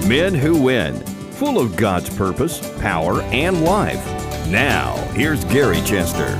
Men Who Win, full of God's purpose, power, and life. Now, here's Gary Chester.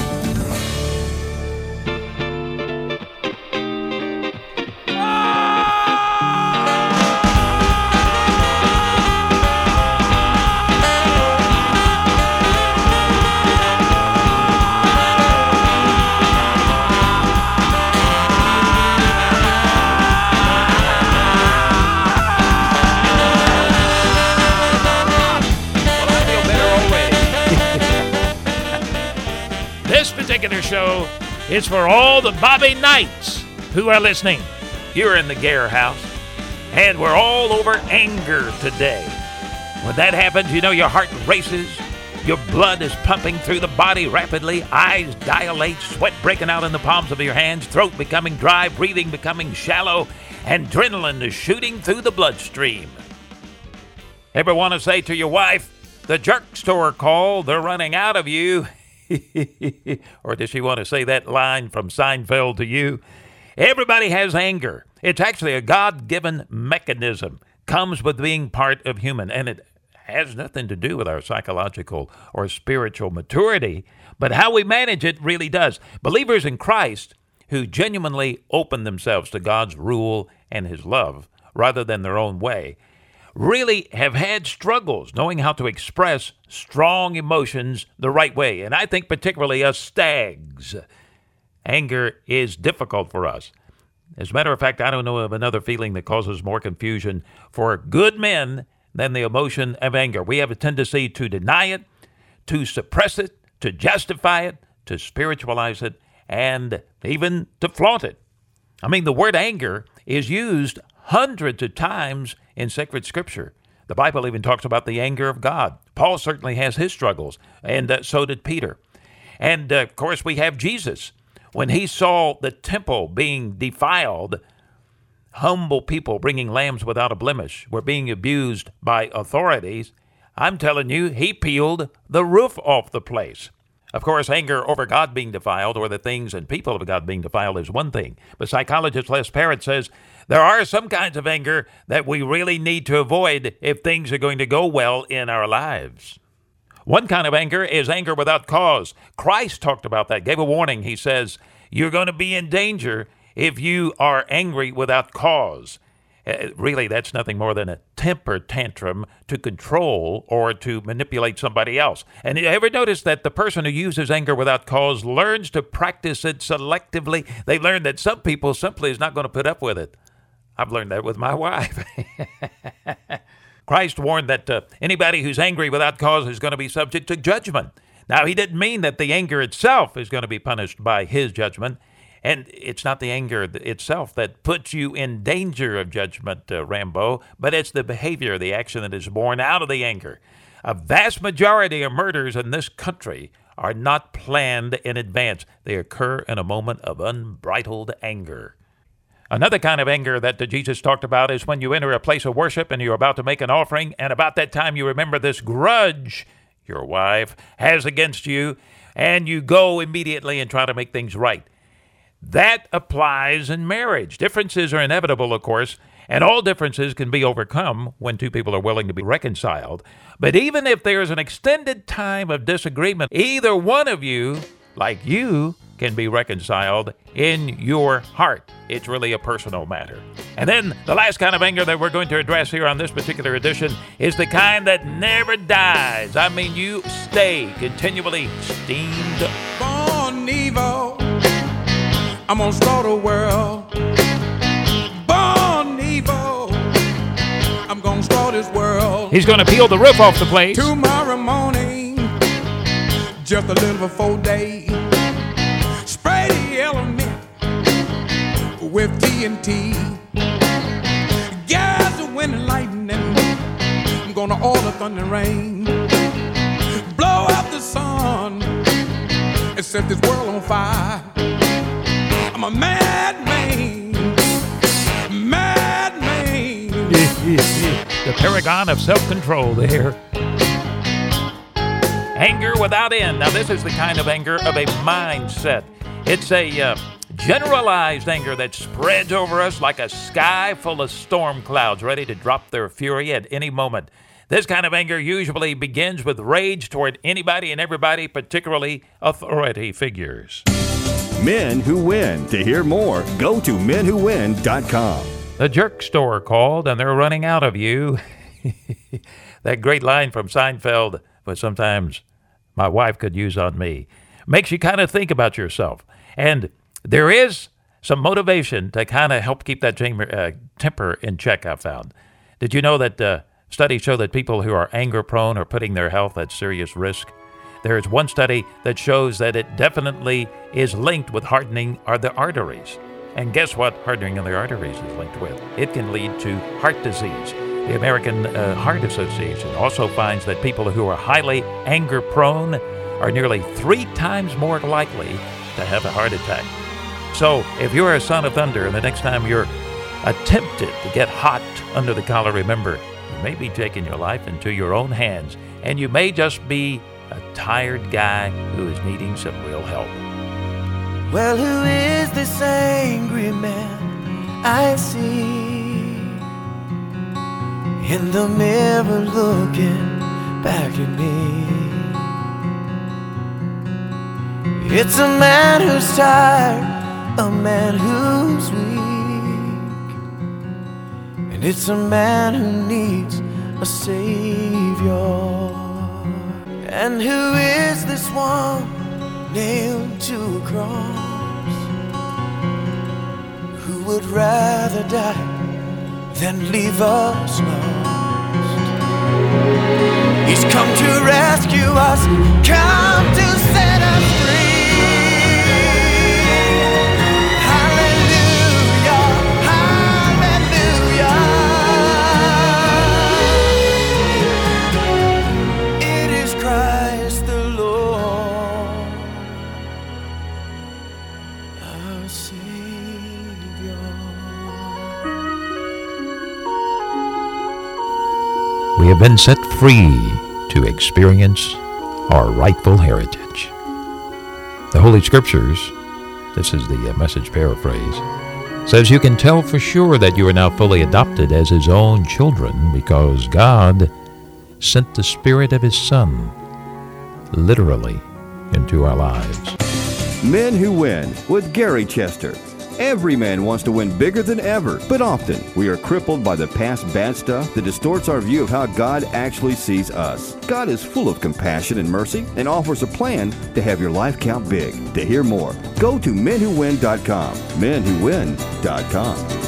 Show is for all the Bobby Knights who are listening. You're in the Gare House, and we're all over anger today. When that happens, you know your heart races, your blood is pumping through the body rapidly, eyes dilate, sweat breaking out in the palms of your hands, throat becoming dry, breathing becoming shallow, and adrenaline is shooting through the bloodstream. Ever want to say to your wife, the jerk store called, they're running out of you? Or does she want to say that line from Seinfeld to you? Everybody has anger. It's actually a God-given mechanism. Comes with being part of human. And it has nothing to do with our psychological or spiritual maturity. But how we manage it really does. Believers in Christ who genuinely open themselves to God's rule and His love rather than their own way really have had struggles knowing how to express strong emotions the right way. And I think particularly us stags, anger is difficult for us. As a matter of fact, I don't know of another feeling that causes more confusion for good men than the emotion of anger. We have a tendency to deny it, to suppress it, to justify it, to spiritualize it, and even to flaunt it. I mean, the word anger is used hundreds of times in sacred scripture. The Bible even talks about the anger of God. Paul certainly has his struggles, and so did Peter. And, of course, we have Jesus. When he saw the temple being defiled, humble people bringing lambs without a blemish were being abused by authorities, I'm telling you, he peeled the roof off the place. Of course, anger over God being defiled or the things and people of God being defiled is one thing. But psychologist Les Parrott says there are some kinds of anger that we really need to avoid if things are going to go well in our lives. One kind of anger is anger without cause. Christ talked about that, gave a warning. He says, you're going to be in danger if you are angry without cause. Really, that's nothing more than a temper tantrum to control or to manipulate somebody else. And you ever notice that the person who uses anger without cause learns to practice it selectively? They learn that some people simply is not going to put up with it. I've learned that with my wife. Christ warned that anybody who's angry without cause is going to be subject to judgment. Now, he didn't mean that the anger itself is going to be punished by his judgment. And it's not the anger itself that puts you in danger of judgment, Rambo, but it's the behavior, the action that is born out of the anger. A vast majority of murders in this country are not planned in advance. They occur in a moment of unbridled anger. Another kind of anger that Jesus talked about is when you enter a place of worship and you're about to make an offering, and about that time you remember this grudge your wife has against you, and you go immediately and try to make things right. That applies in marriage. Differences are inevitable, of course, and all differences can be overcome when two people are willing to be reconciled. But even if there's an extended time of disagreement, either one of you, like you, can be reconciled in your heart. It's really a personal matter. And then the last kind of anger that we're going to address here on this particular edition is the kind that never dies. I mean, you stay continually steamed. Born evil, I'm gonna start a world. Born evil, I'm gonna start this world. He's gonna peel the roof off the place. Tomorrow morning, just a little before day, spray the element with TNT. Gas the wind and lightning, I'm gonna order thunder and rain. Blow out the sun and set this world on fire. I'm a madman, madman. The paragon of self-control there. Anger without end. Now, this is the kind of anger of a mindset. It's a generalized anger that spreads over us like a sky full of storm clouds ready to drop their fury at any moment. This kind of anger usually begins with rage toward anybody and everybody, particularly authority figures. Men Who Win. To hear more, go to menwhowin.com. The jerk store called and they're running out of you. That great line from Seinfeld, but sometimes my wife could use on me. Makes you kind of think about yourself. And there is some motivation to kind of help keep that temper in check, I found. Did you know that studies show that people who are anger prone are putting their health at serious risk? There is one study that shows that it definitely is linked with hardening of the arteries. And guess what hardening of the arteries is linked with? It can lead to heart disease. The American Heart Association also finds that people who are highly anger prone are nearly 3 times more likely to have a heart attack. So if you're a son of thunder and the next time you're attempted to get hot under the collar, remember, you may be taking your life into your own hands, and you may just be a tired guy who is needing some real help. Well, who is this angry man I see in the mirror looking back at me? It's a man who's tired, a man who's weak, and it's a man who needs a savior. And who is this one nailed to a cross, who would rather die than leave us lost? He's come to rescue us, come to set us free. Hallelujah, hallelujah. It is Christ the Lord, our Savior. We have been set free to experience our rightful heritage. The Holy Scriptures, this is the Message paraphrase, says you can tell for sure that you are now fully adopted as His own children because God sent the Spirit of His Son literally into our lives. Men Who Win with Gary Chester. Every man wants to win bigger than ever, but often we are crippled by the past bad stuff that distorts our view of how God actually sees us. God is full of compassion and mercy and offers a plan to have your life count big. To hear more, go to menwhowin.com. menwhowin.com.